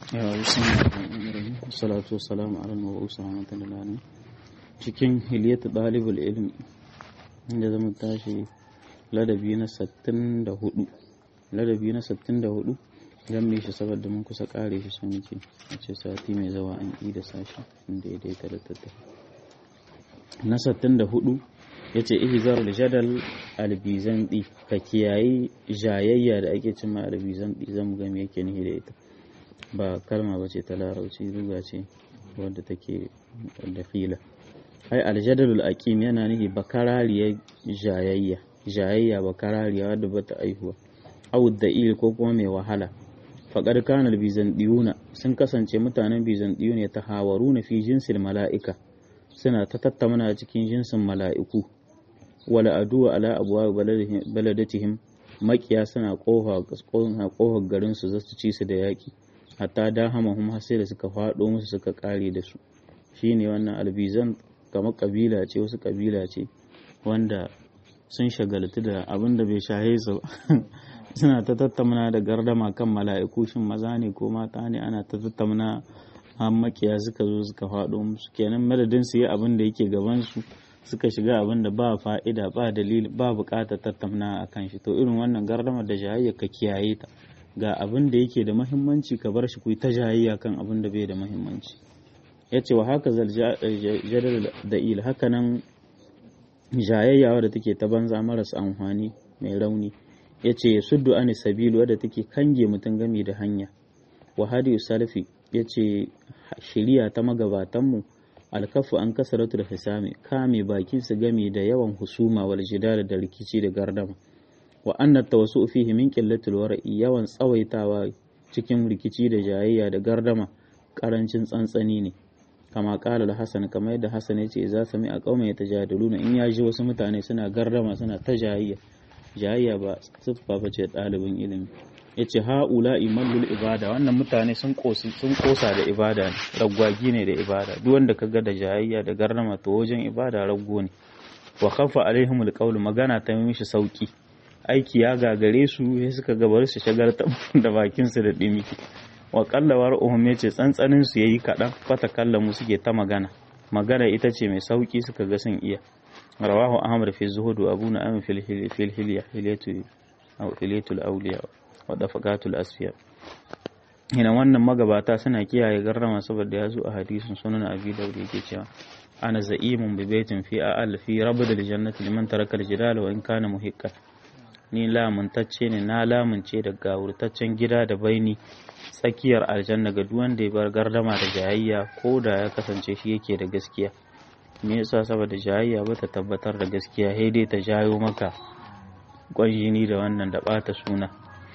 Salatu wassalamu ala al-mab'us rahmatan lil alamin. Cikin hilyatu dalibul ilmi inda zamu tashi ladabi na 64 dan me shi saboda mun kusa kare shi sun yake ce sati mai zawa an yi da sashi inda ya daita da tatta na 64 yace ihzarul jadal al-bizanti ka kiyayi jayayya da ake cimma al-bizanti zamu ga me yake nihi da ita ba kalma ba ce ta larauci ruga ce wadda take da fila ai aljadalul aqim yana nihi bakarariyar jayayya bakarariya wadda bata aihuwa aw da'il ko kuma mai wahala faqad kana albizantiyuna sun kasance mutanen bizantiyu ne ta hawaruna fi jinsil mala'ika suna ta tattauna a cikin jinsin mala'iku wala aduwa ala abwa baladatihim makiya suna kofar garin su zasu ci su da yaki hatta dahamahum har sai da suka faɗo musu suka kare da su shine wannan albizan kamar kabila ce wasu kabila ce wanda sun shagaltu da abin da bai shahe su suna ta tattauna da gardama kan mala'iku shin maza ne ko mata ne ana ta tattauna har makiya suka zo suka faɗo musu kenan madadin su yi abin da yake gaban su suka shiga abin da ba fa'ida ba dalili ba buƙatar tattauna akan shi to irin wannan gardamar da jayayya ka kiyaye ta ga abin da yake da muhimmanci ka bar shi ku ta jayayya kan abin da bai da muhimmanci yace wa haka jadal da'il haka nan jayayya wadda take ta banza maras amfani mai rauni yace suddu ani sabilu wadda take kange mutun gami da hanya wa hadi salafi yace shiriya ta magabatan mu alkafu an kasaratu da hisami kame bakin su gami da yawan husuma wal jidal da rikici da gardama wa anna tawassu fihi min qillatil wara'i yawan tsawaitawa cikin rikici da jayayya da gardama karancin tsantsani ne kama qala al-hasan kamar yadda hasan yace za sami a qauma yatajadaluna in yaji wasu mutane suna gardama suna ta jayayya ba siffa bace dalibin ilimi yace haula imallul ibada wannan mutane sun kosa da ibada ragwagi ne da ibada duk wanda kaga da jayayya da gardama to wajen ibada raggo ne wa khafa alaihimul qawl magana ta mishi sauki aiki ya gagare su sai suka gabar su shagarta da bakin su da dimi wa qallawar uhum yace tsantsanin su yayi kadan fata kallamu suke ta magana ita ce mai sauki suka ga sun iya rawahu ahmad fi zuhud abu na'am fil hilyatul awliya wa dafaqatul asfiya ina wannan magabata suna kiyaye garrama saboda ya zo a hadisin sunan abi dawud yake cewa ana za'imun bi baitin fi a'al fi rabdil jannati liman taraka al-jidal wa in kana muhiqqan ni lamuntacce ne na lamunce da gawurtaccen gida da baini tsakiyar aljanna ga duk wanda ya bar gardama da jayayya ko da ya kasance shi yake da gaskiya me yasa saboda jayayya ba ta tabbatar da gaskiya sai dai ta jayo maka gwanjini da wannan da bata suna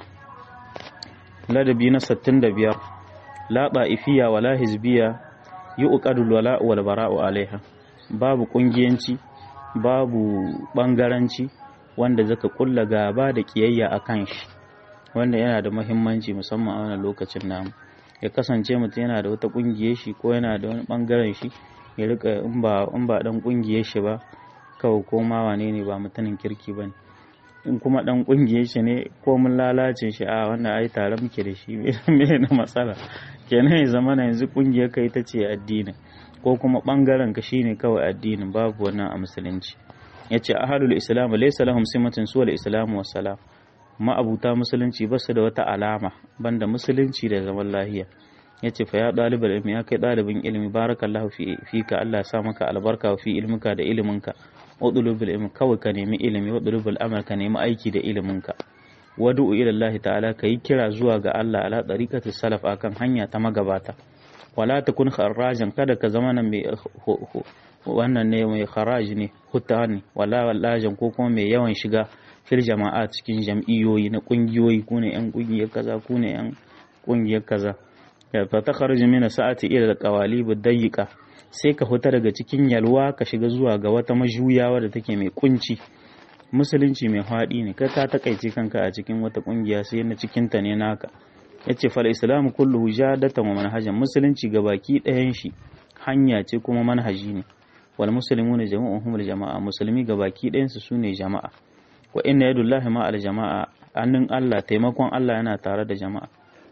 ladabi na 65 la ba'ifiya wala hizbiya yuqadul wala wal bara'u alaiha babu kungiyanci babu bangaranci wanda zaka kulla gaba da kiyayya akan shi wanda yana da muhimmanci musamman a wannan lokacin namu ya kasance mutum yana da wata kungiyar shi ko yana da wani bangaren shi ya rika in ba dan kungiyar shi ba kawai ko ma wane ne ba mutumin kirki bane in kuma dan kungiyar shi ne ko mun lalace shi a wannan ai tare muke da shi me na matsala kenan ya zama yanzu kungiyar kai ta ce addini ko kuma bangaren ka shine kawai addinin babu wannan a musulunci yace ahlul islam laysa lahum simatun suwal islam wa salam ma'abuta musulunci basu da wata alama banda musulunci da zaman lahiya yace fa ya dalibul ilmi ya kai dalibin ilmi barakallahu fika Allah ya sa maka albarka fi ilminka da iliminka wadulubul ilmi kawai ka nemi ilimi wadulubul amal ka nemi aiki da iliminka wadu'u ila Allah ta'ala kai kira zuwa ga Allah ala tariqati salaf akan hanya ta magabata wala takun kharrajan kada ka zama nan mai wannan ne mai kharaj ne hutta ne wala wallajan ko kuma mai yawan shiga fil jama'a cikin jam'iyyoyi na kungiyoyi ku ne yan kungiyar kaza ku ne yan kungiyar kaza fa takharuju min sa'ati ila alqawalib ad-dayyqa sai ka huta daga cikin yalwa ka shiga zuwa ga wata majuyawa da take mai kunci musulunci mai fadi ne kai ka takaice kanka a cikin wata kungiya sai na cikin ta ne naka yace fal islamu kulluhu jadatan wa manhajan musulunci gabaki ɗayan shi hanya ce kuma manhaji ne wal muslimuna jama'uhum al jama'a musulmi gabaki ɗayan su sune jama'a wa inna yadullahi ma al jama'a annin Allah taimakon Allah yana tare da jama'a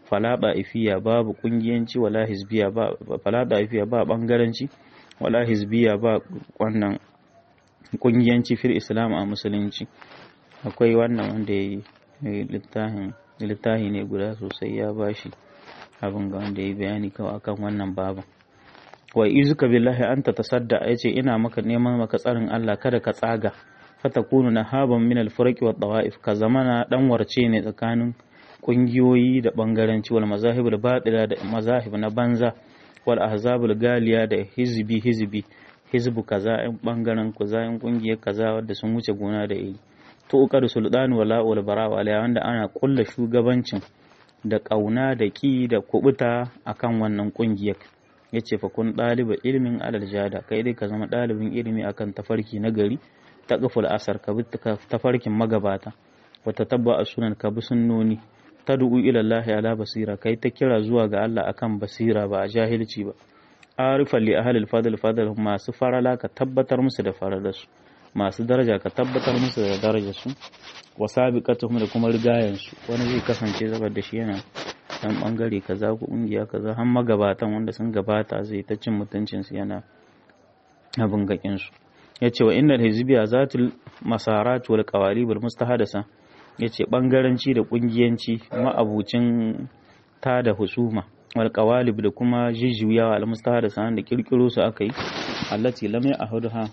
fala da'ifiya babu kungiyanci wala hizbiya ba fala da'ifiya ba bangaranci wala hizbiya ba wannan kungiyanci fil islam a musulunci. Akwai wannan wanda yayi littafi ne guda sosai ya bashi abin ga wanda yayi bayani kawai akan wannan baban. Wa izuka billahi anta tasadda, yace ina maka neman maka tsarin Allah kada ka tsaga, fatakunu nahaban min al-furqi wa tawaif, ka zamana dan warce ne tsakanin kungiyoyi da bangaranci, wal mazahibul batila da mazahib na banza, wal ahzabul galiya da hizbu kaza in bangaren kaza in kungiyar kaza wanda sun wuce gona da iri. To uqadu sultanu wala wal bara wala, wanda ana kulla shugabancin da kauna da ki da kubuta akan wannan kungiyar. Yace fa kun ɗaliba ilimin alal jada, kai dai ka zama ɗalibin ilimi akan tafarki na gari, ta kaful asar ka bi tafarkin magabata, wata tabba a sunan ka bi sunnoni, tad'u ila Allah ala basira, kai ta kira zuwa ga Allah akan basira ba a jahilci ba. Arifan li ahli al-fadl masu farala ka tabbatar musu da faralarsu, masu daraja ka tabbatar musu da darajarsu, wa sabiqatuhum da kuma rigayansu. Wani zai kasance saboda shi yana dan bangare kaza ko kungiya kaza, har magabatan wanda sun gabata zai ta cin mutuncin su yana abin gakin su. Yace wa innal hizbiya zatul masarat wal qawalib al mustahadasa, yace bangaranci da kungiyanci ma'abucin ta da husuma, wal qawalib da kuma jijjuyawa al mustahadasa da kirkiro su akai, allati lam ya'hudha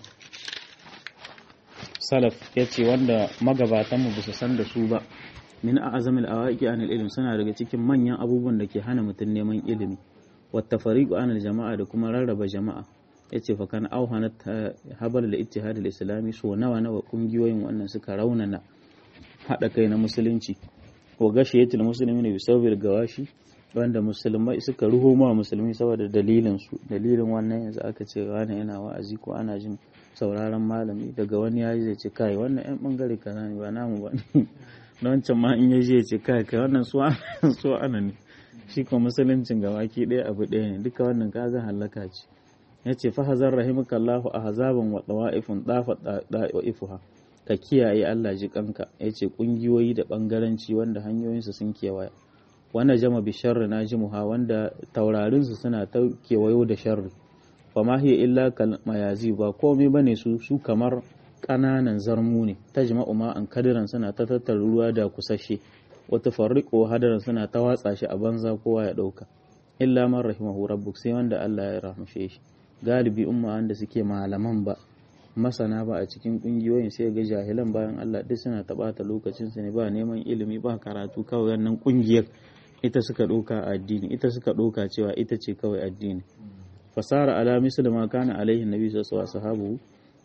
salaf, yace wanda magabatan mu bisa san da su ba. Min a'zamil awaiqi anil ilm, suna daga cikin manyan abubuwan da ke hana mutum neman ilimi. Wat tafariqu anil jama'a da kuma rarraba jama'a. Yace fa kan auhanat habal al ittihad al islami, so nawa kungiyoyin wannan suka raunana hada kai na musulunci. Wa gashiyatul muslimina bi sababil gawashi, wanda musulmai suka ruho ma musulmi saboda dalilin wannan yanzu aka ce wani yana wa'azi ko ana jin sauraron malami, daga wani yaji zai ce kai wannan yan bangare kaza ne ba namu ba don can ma in yaje ya ce kai wannan su ana ne, shi ko musuluncin gabaki ɗaya abu ɗaya ne, duka wannan kaga halaka ce. Yace fa hazar rahimakallahu ahzaban wa tawaifun dafa daifuha, ka kiyaye Allah ji kanka. Yace kungiyoyi da bangaranci wanda hanyoyinsu sun kewaya, wanda jama bi sharri najimuha, wanda taurarin su suna ta kewayo da sharri. Fa ma hiya illa kal mayazi, ba komai bane su kamar ƙananan zarmu ne, ta jima'u ma'an kadiran suna ta tattara ruwa da kusashe, wata farriƙo hadaran suna ta watsa shi a banza kowa ya ɗauka. Illa man rahimahu rabbuk, sai wanda Allah ya rahmashe shi. Galibi umma wanda suke malaman ba masana ba a cikin ƙungiyoyin, sai ga jahilan bayan Allah duk suna taɓata lokacin su ne, ba neman ilimi ba karatu, kawai wannan ƙungiyar ita suka ɗauka addini, ita suka ɗauka cewa ita ce kawai addini. Fasara ala misli ma kana alaihi nabi sallallahu alaihi wasallam,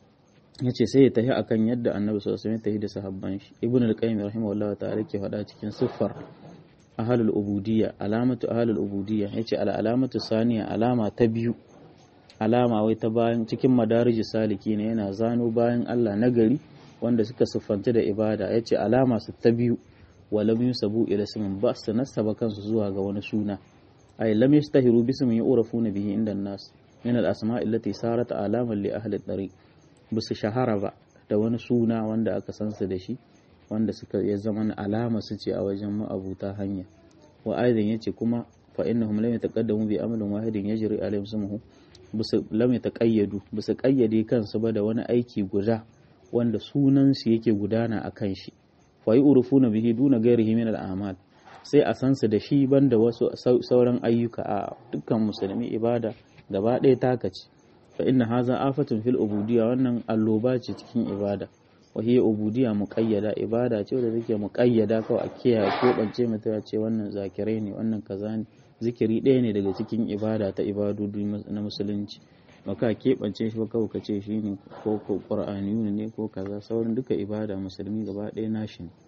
yace sai ya tahi akan yadda annabi sallallahu alaihi wasallam ya tahi da sahabban shi. Ibn al-Qayyim rahimahullahu ta'ala ke faɗa cikin siffar ahlul ubudiyya, alamatu ahlul ubudiyya, yace alamatu saniya, alama ta biyu, alama wai ta bayan cikin madarij saliki ne, yana zano bayan Allah nagari wanda suka siffanta da ibada. Yace alama su ta biyu, walam yusabu ila ismin, ba su nasaba kansu zuwa ga wani suna, ay lam yastahiru bismin yu'rafuna bihi inda nas min al-asma'i allati sarat alaman li ahli at-tariq, ba su shahara ba da wani suna wanda aka san su da shi, wanda suka ya zama alama su ce a wajen ma'abuta hanya. Wa aidan yace kuma fa innahum lam yataqaddamu bi amalin wahidin yajri alayhim ismuhu, lam yataqayyadu, bisa kayyade kansu ba da wani aiki guda wanda sunan su yake gudana akan shi. Fa yu'rifuna bihi duna ghairihi min al-a'mal, sai a san su da shi banda wasu sauran ayyuka. A dukkan musulmi ibada gaba ɗaya taka ce. Fa inna haza afatun fil ubudiyya, wannan alloba ce cikin ibada. Wa hiya ubudiyya muqayyada, ibada ce wadda take muqayyada, kawai a kiyaye ko bance mutum ya ce wannan zakirai ne, wannan kaza ne. Zikiri ɗaya ne daga cikin ibada ta ibadodi na musulunci, baka keɓance shi ba kawai ka ce shi ne ko qur'aniyun ne ko kaza, sauran duka ibada musulmi gaba ɗaya nashi ne.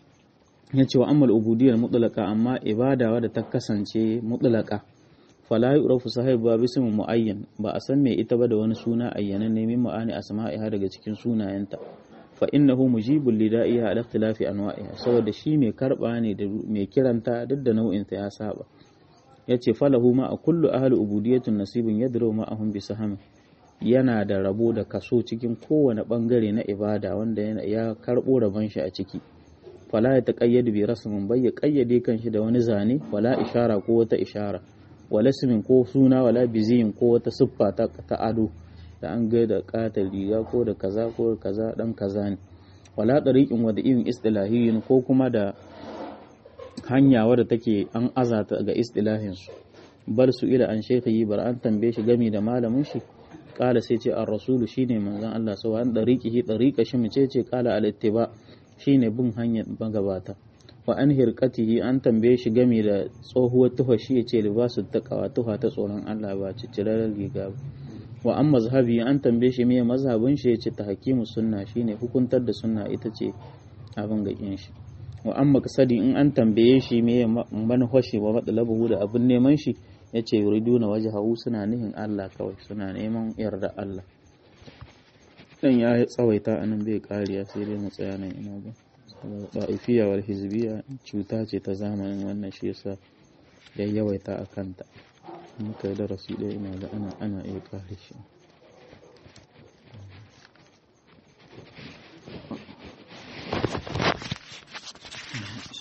Yace wa ammal ubudiyyar mutlaqa, amma ibada wadda ta kasance mutlaqa, fala yu'rafu sahiba bismin muayyan, ba a san me ita ba da wani suna ayyanan ne, min ma'ani asma'iha, daga cikin sunayenta. Fa innahu mujibul lida'iha ala ikhtilafi anwa'iha, saboda shi mai karba ne da mai kiranta duk da nau'in ta ya saba. Yace falahu ma a kullu ahli ubudiyyatin nasibun yadru ma'ahum bi saham, yana da rabo da kaso cikin kowane bangare na ibada wanda ya karbo rabon shi a ciki. fala ya taqayyadu bi rasmin bai ya kayyade kanshi da wani zane wala ishara ko wata ishara wala ismin ko suna wala biziyin ko wata siffa ta ado da an ga da katar riga ko da kaza ko kaza dan kaza ne wala tariqin wadi'in istilahiyin ko kuma da hanya wadda take an azata ga istilahin su bar su ila an shaykhi bar an tambaye shi gami da malamin shi kala sai ce ar-rasulu shine manzon Allah sawa an dariqihi dariqa shi mu ce kala al-ittiba shine bin hanyar magabata wa an hirqatihi an tambaye shi gami da tsohuwar tufa shi yace libasu taqwa tufa ta tsoron Allah ba ciccirar riga wa an mazhabi an tambaye shi me mazhabin shi yace tahkimu sunna shine hukuntar da sunna ita ce abin gakin shi wa an maqsadi in an tambaye shi me manhaji wa matlabuhu da abin neman shi yace yuriduna wajhahu suna nihin Allah kawai suna neman yarda Allah dan ya tsawaita anan bai kariya sai dai mu tsaya nan ina ba da'ifiya wal hizbiya cuta ce ta zamanin wannan shi yasa ya yawaita akanta muka darasi ɗaya ina da ana iya kare shi